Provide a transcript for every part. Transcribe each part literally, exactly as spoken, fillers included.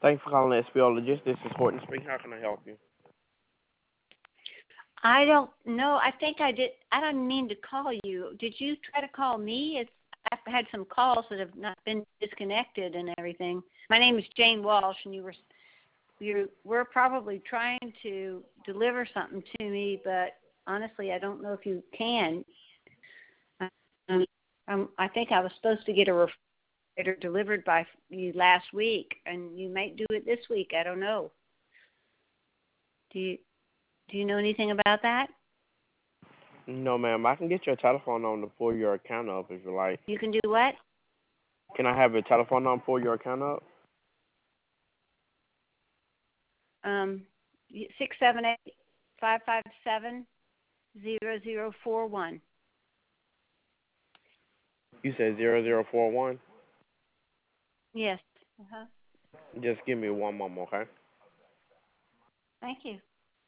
Thanks for calling S P L Logistics. This is Horton speaking. How can I help you? I don't know. I think I did. I don't mean to call you. Did you try to call me? It's, I've had some calls that have not been disconnected and everything. My name is Jane Walsh, and you were you were probably trying to deliver something to me, but honestly, I don't know if you can. Um, um, I think I was supposed to get a refrigerator delivered by you last week, and you might do it this week. I don't know. Do you do you know anything about that? No, ma'am. I can get your telephone number to pull your account up if you like. You can do what? Can I have your telephone number to pull your account up? Um, six seven eight five five seven zero zero four one. You said zero zero four one. Yes. Uh-huh. Just give me one moment, okay? Thank you.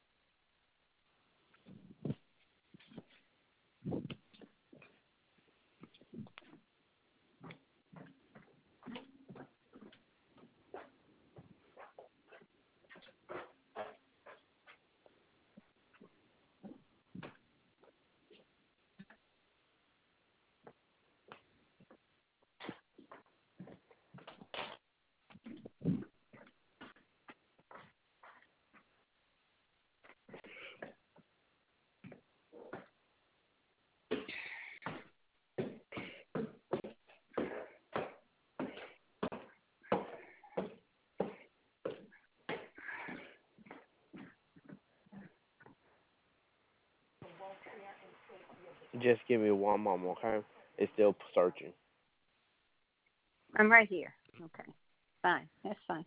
Just give me one moment, okay? It's still searching. I'm right here. Okay. Fine. That's fine.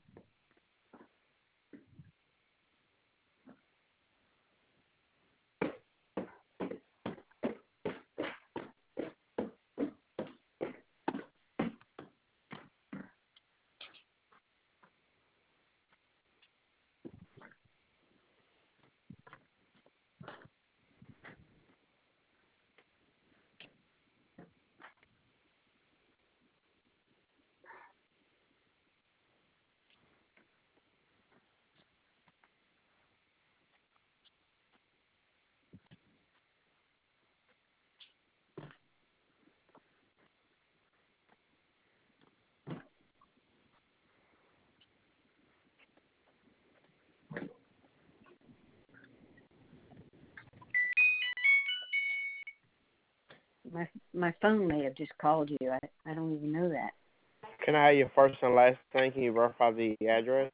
My my phone may have just called you. I I don't even know that. Can I have your first and last name? Can you verify the address?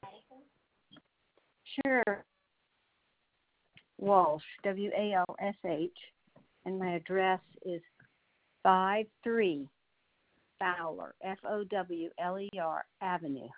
Sure. Walsh, W A L S H, and my address is five three Fowler, F O W L E R Avenue.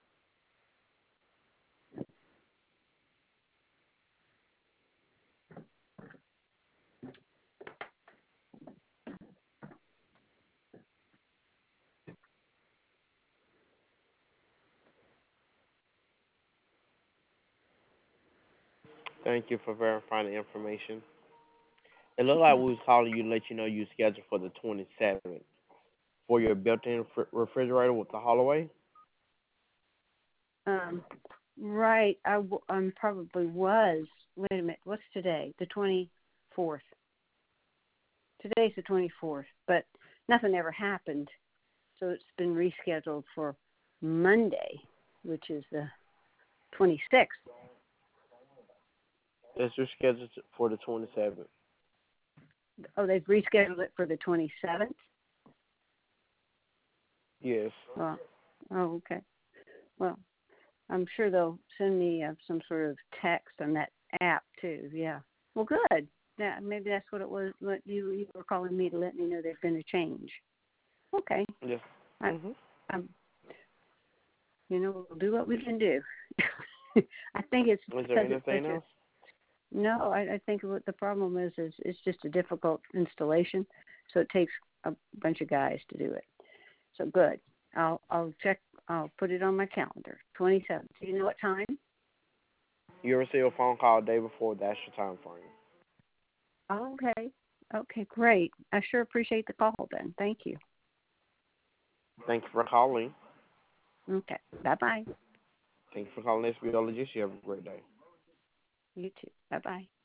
Thank you for verifying the information. It looked like we was calling you to let you know you scheduled for the twenty-seventh for your built-in fr- refrigerator with the Holloway. Um, right. I w- um, probably was. Wait a minute. What's today? The twenty-fourth. Today's the twenty-fourth, but nothing ever happened. So it's been rescheduled for Monday, which is the twenty-sixth. It's rescheduled for the twenty-seventh. Oh, they've rescheduled it for the twenty-seventh? Yes. Well, oh, okay. Well, I'm sure they'll send me uh, some sort of text on that app, too. Yeah. Well, good. Yeah, maybe that's what it was. What you, you were calling me to let me know there's been a change. Okay. Yes. I, Mhm. I'm, you know, we'll do what we can do. I think it's Was there because it's anything such a else? no. I, I think what the problem is is it's just a difficult installation, so it takes a bunch of guys to do it. So good. I'll I'll check. I'll put it on my calendar. twenty-seventh. Do you know what time? You receive a phone call the day before. That's your time frame. Okay. Okay, great. I sure appreciate the call then. Thank you. Thank you for calling. Okay. Bye-bye. Thanks for calling S B O Logistics. You have a great day. You too. Bye bye.